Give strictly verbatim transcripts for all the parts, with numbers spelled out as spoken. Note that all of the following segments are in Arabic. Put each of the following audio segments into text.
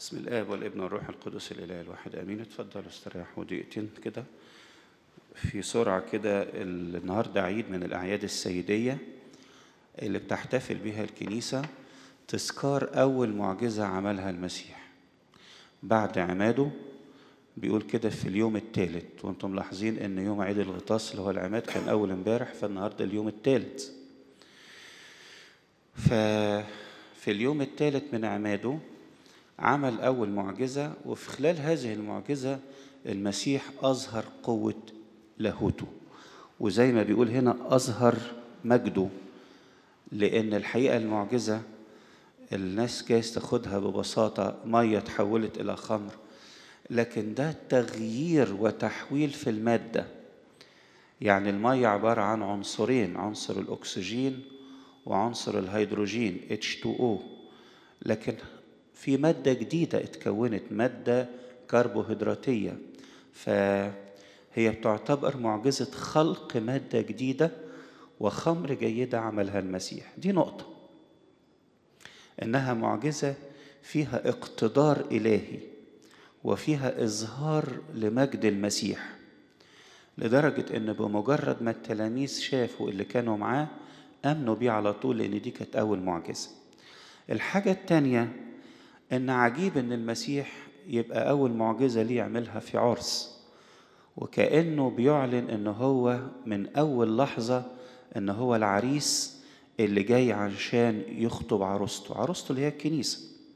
بسم الآب والابن والروح القدس الإله الواحد آمين. اتفضلوا استريحوا دقيقتين كده في سرعة كده. النهاردة عيد من الأعياد السيدية اللي بتحتفل بها الكنيسة، تذكار أول معجزة عملها المسيح بعد عماده. بيقول كده في اليوم الثالث، وانتم ملاحظين ان يوم عيد الغطاس اللي هو العماد كان أول امبارح، فالنهاردة اليوم الثالث. ففي اليوم الثالث من عماده عمل أول معجزة، وفي خلال هذه المعجزة المسيح أظهر قوة لاهوته، وزي ما بيقول هنا أظهر مجده. لأن الحقيقة المعجزة الناس جايز تاخدها ببساطة، مية تحولت إلى خمر، لكن ده تغيير وتحويل في المادة. يعني المية عبارة عن عنصرين، عنصر الأكسجين وعنصر الهيدروجين إتش تو أو، لكن في مادة جديدة اتكونت، مادة كربوهيدراتية، فهي بتعتبر معجزة خلق مادة جديدة وخمر جيدة عملها المسيح. دي نقطة، إنها معجزة فيها اقتدار إلهي وفيها إظهار لمجد المسيح، لدرجة إن بمجرد ما التلاميذ شافوا اللي كانوا معاه آمنوا بيه على طول، لأن دي كانت أول معجزة. الحاجة التانية إن عجيب إن المسيح يبقى أول معجزة ليه يعملها في عرس، وكأنه بيعلن إن هو من أول لحظة إن هو العريس اللي جاي عشان يخطب عروسته. عروسته اللي هي الكنيسة،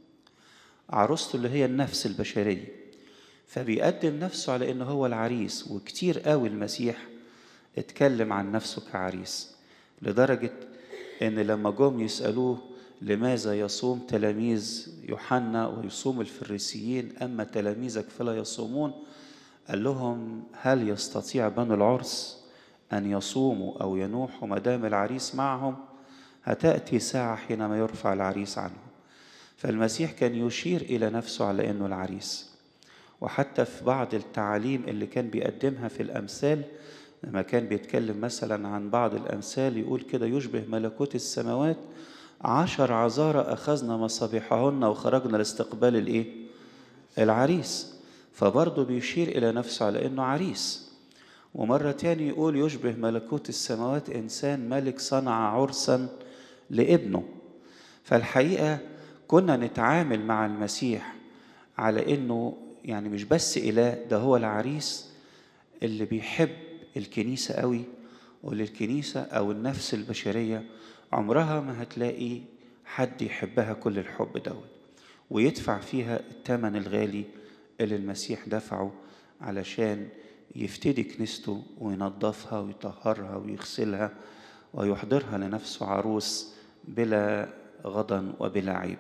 عروسته اللي هي النفس البشرية، فبيقدم نفسه على إنه هو العريس. وكتير قوي المسيح اتكلم عن نفسه كعريس، لدرجة إن لما جم يسألوه لماذا يصوم تلاميذ يوحنا ويصوم الفريسيين أما تلاميذك فلا يصومون، قال لهم هل يستطيع بنو العرس أن يصوموا أو ينوحوا ما دام العريس معهم؟ هتأتي ساعة حينما يرفع العريس عنهم. فالمسيح كان يشير إلى نفسه على أنه العريس. وحتى في بعض التعاليم اللي كان بيقدمها في الأمثال، لما كان بيتكلم مثلا عن بعض الأمثال يقول كده يشبه ملكوت السماوات عشر عذارى أخذنا مصابيحهن وخرجنا لاستقبال الإيه؟ العريس. فبرضه بيشير إلى نفسه على أنه عريس. ومرة تاني يقول يشبه ملكوت السماوات إنسان ملك صنع عرسا لابنه. فالحقيقة كنا نتعامل مع المسيح على أنه يعني مش بس إله، ده هو العريس اللي بيحب الكنيسة قوي، وللكنيسة أو النفس البشرية عمرها ما هتلاقي حد يحبها كل الحب دوت ويدفع فيها الثمن الغالي اللي المسيح دفعه علشان يفتدي كنيسته وينظفها ويطهرها ويغسلها ويحضرها لنفسه عروس بلا غضن وبلا عيب.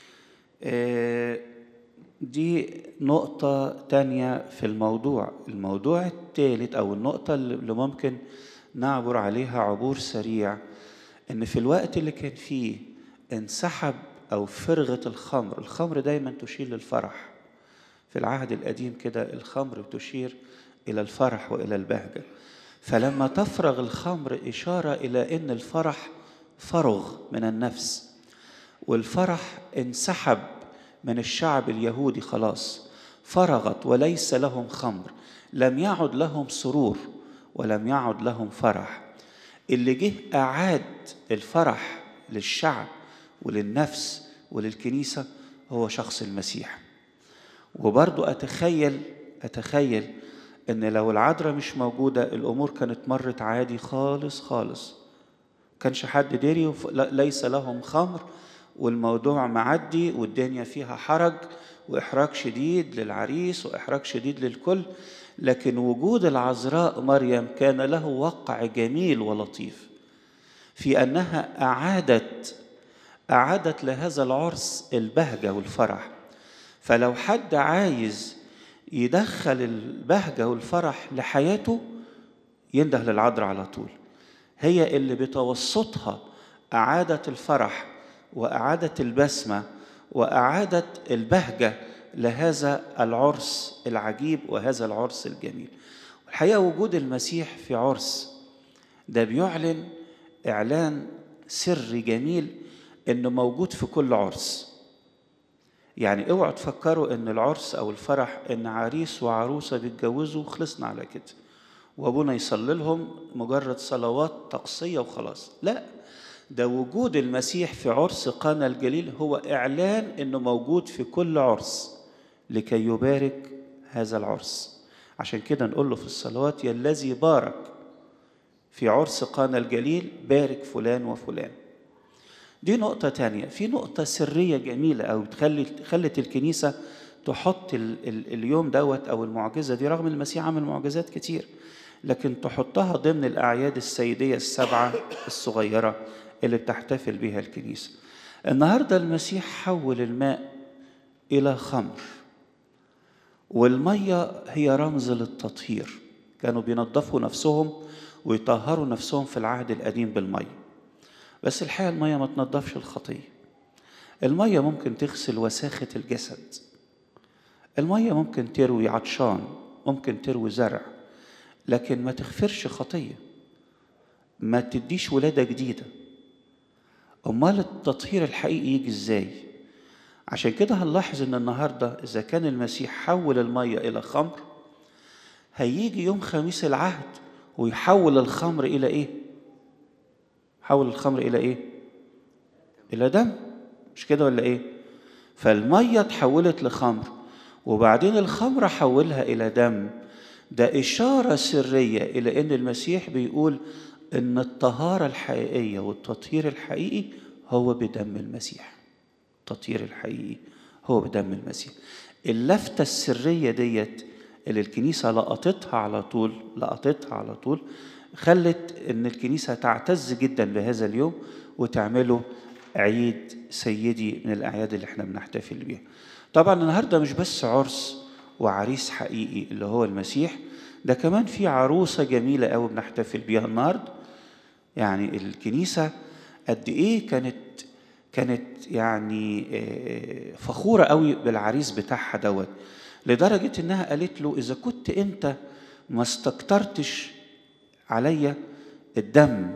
دي نقطة تانية في الموضوع. الموضوع الثالث أو النقطة اللي ممكن نعبر عليها عبور سريع، إن في الوقت اللي كان فيه انسحب أو فرغة الخمر. الخمر دايما تشير للفرح. في العهد القديم كده الخمر بتشير إلى الفرح وإلى البهجة. فلما تفرغ الخمر إشارة إلى أن الفرح فرغ من النفس، والفرح انسحب من الشعب اليهودي، خلاص فرغت وليس لهم خمر، لم يعد لهم سرور ولم يعد لهم فرح. اللي جه أعاد الفرح للشعب وللنفس وللكنيسة هو شخص المسيح. وبرضو أتخيل أتخيل أن لو العذراء مش موجودة الأمور كانت مرت عادي خالص خالص، كانش حد داري، ليس لهم خمر والموضوع معدي والدنيا فيها حرج وإحراج شديد للعريس وإحراج شديد للكل. لكن وجود العذراء مريم كان له وقع جميل ولطيف في أنها أعادت أعادت لهذا العرس البهجة والفرح. فلو حد عايز يدخل البهجة والفرح لحياته ينده للعذراء على طول، هي اللي بتوسطها أعادت الفرح وأعادت البسمة وأعادت البهجة لهذا العرس العجيب وهذا العرس الجميل. الحقيقة وجود المسيح في عرس ده بيعلن إعلان سري جميل إنه موجود في كل عرس. يعني اوعوا تفكروا ان العرس او الفرح ان عريس وعروسة بيتجوزوا وخلصنا على كده وابونا يصلي لهم مجرد صلوات طقسية وخلاص. لا، ده وجود المسيح في عرس قانا الجليل هو اعلان انه موجود في كل عرس لكي يبارك هذا العرس. عشان كده نقول له في الصلوات: يا الذي بارك في عرس قانا الجليل بارك فلان وفلان. دي نقطة تانية. في نقطة سرية جميلة أو تخلت خلت الكنيسة تحط ال ال اليوم دوت أو المعجزة دي، رغم المسيح عمل معجزات كتير، لكن تحطها ضمن الأعياد السيدية السبعة الصغيرة اللي بتحتفل بها الكنيسة. النهاردة المسيح حول الماء إلى خمر، والمية هي رمز للتطهير. كانوا بينظفوا نفسهم ويطهروا نفسهم في العهد القديم بالمية، بس الحقيقة المية ما تنظفش الخطية. المية ممكن تغسل وساخة الجسد، المية ممكن تروي عطشان، ممكن تروي زرع، لكن ما تغفرش خطية، ما تديش ولادة جديدة. أمال التطهير الحقيقي يجي إزاي؟ عشان كده هنلاحظ إن النهاردة إذا كان المسيح حول المية إلى خمر، هيجي يوم خميس العهد ويحول الخمر إلى إيه؟ حول الخمر إلى إيه؟ إلى دم، مش كده ولا إيه؟ فالمية تحولت لخمر، وبعدين الخمر حولها إلى دم. ده إشارة سرية إلى أن المسيح بيقول أن الطهارة الحقيقية والتطهير الحقيقي هو بدم المسيح. التطهير الحقيقي هو بدم المسيح. اللفتة السرية ديت اللي الكنيسة لقطتها على طول لقطتها على طول خلت أن الكنيسة تعتز جدا بهذا اليوم وتعمله عيد سيدي من الأعياد اللي احنا بنحتفل بيها. طبعا النهاردة مش بس عرس وعريس حقيقي اللي هو المسيح، ده كمان في عروسة جميلة قوي بنحتفل بيها النهاردة. يعني الكنيسة قد إيه كانت كانت يعني فخورة قوي بالعريس بتاعها دوت، لدرجة إنها قالت له: إذا كنت أنت ما استكترتش عليا الدم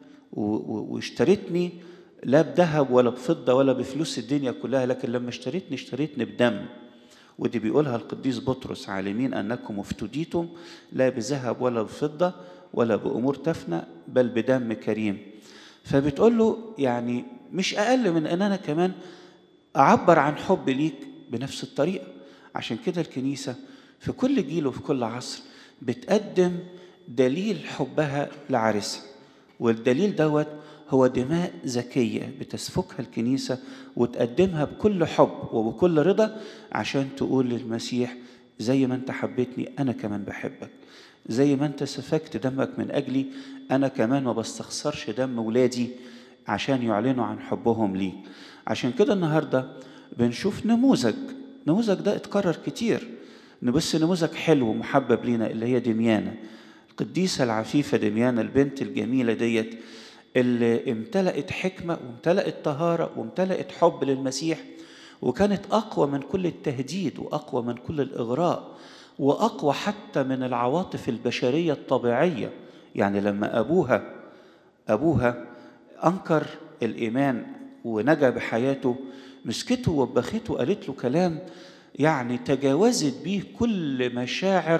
واشتريتني لا بذهب ولا بفضة ولا بفلوس الدنيا كلها، لكن لما اشتريتني اشتريتني بدم. ودي بيقولها القديس بطرس: عالمين أنكم افتديتم لا بذهب ولا بفضة ولا بأمور تفنى بل بدم كريم. فبتقول له يعني مش أقل من أن أنا كمان أعبر عن حب ليك بنفس الطريقة. عشان كده الكنيسة في كل جيل وفي كل عصر بتقدم دليل حبها لعريسها، والدليل دوت هو دماء زكية بتسفكها الكنيسة وتقدمها بكل حب وبكل رضا، عشان تقول للمسيح: زي ما أنت حبيتني أنا كمان بحبك، زي ما أنت سفكت دمك من أجلي أنا كمان ما بستخسرش دم ولادي عشان يعلنوا عن حبهم لي. عشان كده النهاردة بنشوف نموذج نموذج ده اتكرر كتير، بس نموذج حلو ومحبب لينا اللي هي دميانة، القديسة العفيفة دميانة، البنت الجميلة ديت اللي امتلأت حكمة وامتلأت طهارة وامتلأت حب للمسيح، وكانت أقوى من كل التهديد وأقوى من كل الإغراء وأقوى حتى من العواطف البشرية الطبيعية. يعني لما أبوها أبوها أنكر الإيمان ونجا بحياته، مسكته وبخته وقالت له كلام يعني تجاوزت به كل مشاعر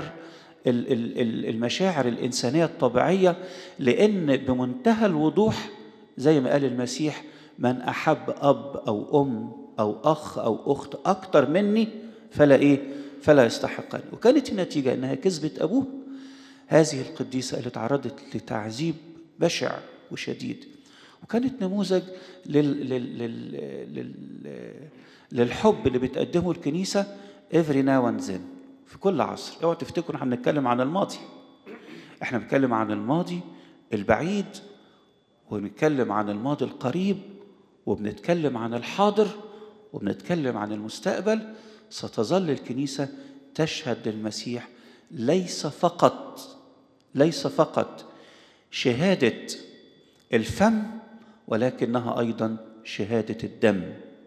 المشاعر الإنسانية الطبيعية، لأن بمنتهى الوضوح زي ما قال المسيح: من أحب أب أو أم أو أخ أو أخت أكتر مني فلا إيه فلا يستحقني. وكانت النتيجة أنها كذبت أبوه. هذه القديسة اللي تعرضت لتعذيب بشع وشديد، وكانت نموذج لل... لل... لل... لل... للحب اللي بتقدمه الكنيسة every now and then في كل عصر. اوعوا تفتكروا احنا بنتكلم عن الماضي، احنا بنتكلم عن الماضي البعيد ونتكلم عن الماضي القريب وبنتكلم عن الحاضر وبنتكلم عن المستقبل. ستظل الكنيسة تشهد للمسيح ليس فقط ليس فقط شهادة الفم، ولكنها أيضا شهادة الدم.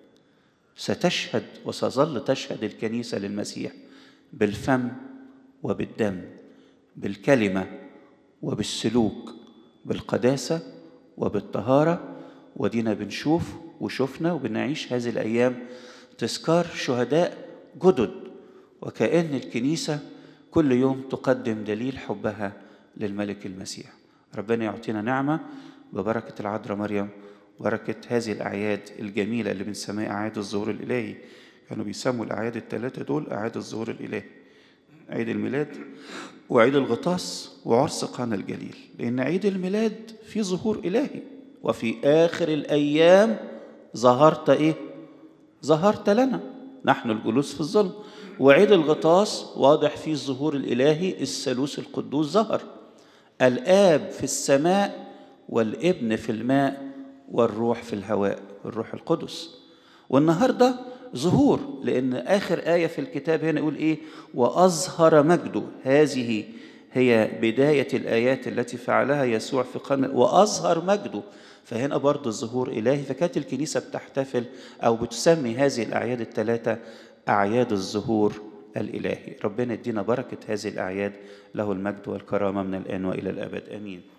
ستشهد وستظل تشهد الكنيسة للمسيح بالفم وبالدم، بالكلمة وبالسلوك، بالقداسة وبالطهارة. ودينا بنشوف وشوفنا وبنعيش هذه الأيام تذكار شهداء جدد، وكأن الكنيسة كل يوم تقدم دليل حبها للملك المسيح. ربنا يعطينا نعمة ببركة العذراء مريم، بركة هذه الأعياد الجميلة اللي بنسميها أعياد الظهور الإلهي. كانوا بيسموا الأعياد الثلاثة دول أعياد الظهور الإلهي: عيد الميلاد وعيد الغطاس وعرس قانا الجليل. لأن عيد الميلاد فيه ظهور إلهي، وفي آخر الأيام ظهرت إيه؟ ظهرت لنا نحن الجلوس في الظلم. وعيد الغطاس واضح فيه الظهور الإلهي، الثالوث القدوس ظهر، الآب في السماء والابن في الماء والروح في الهواء، الروح القدس. والنهاردة ظهور، لأن آخر آية في الكتاب هنا يقول إيه؟ وأظهر مجده. هذه هي بداية الآيات التي فعلها يسوع في قنا، وأظهر مجده. فهنا برضو الظهور إلهي. فكانت الكنيسة بتحتفل أو بتسمي هذه الأعياد الثلاثة أعياد الظهور الإلهي. ربنا يدينا بركة هذه الأعياد، له المجد والكرامة من الآن وإلى الأبد، آمين.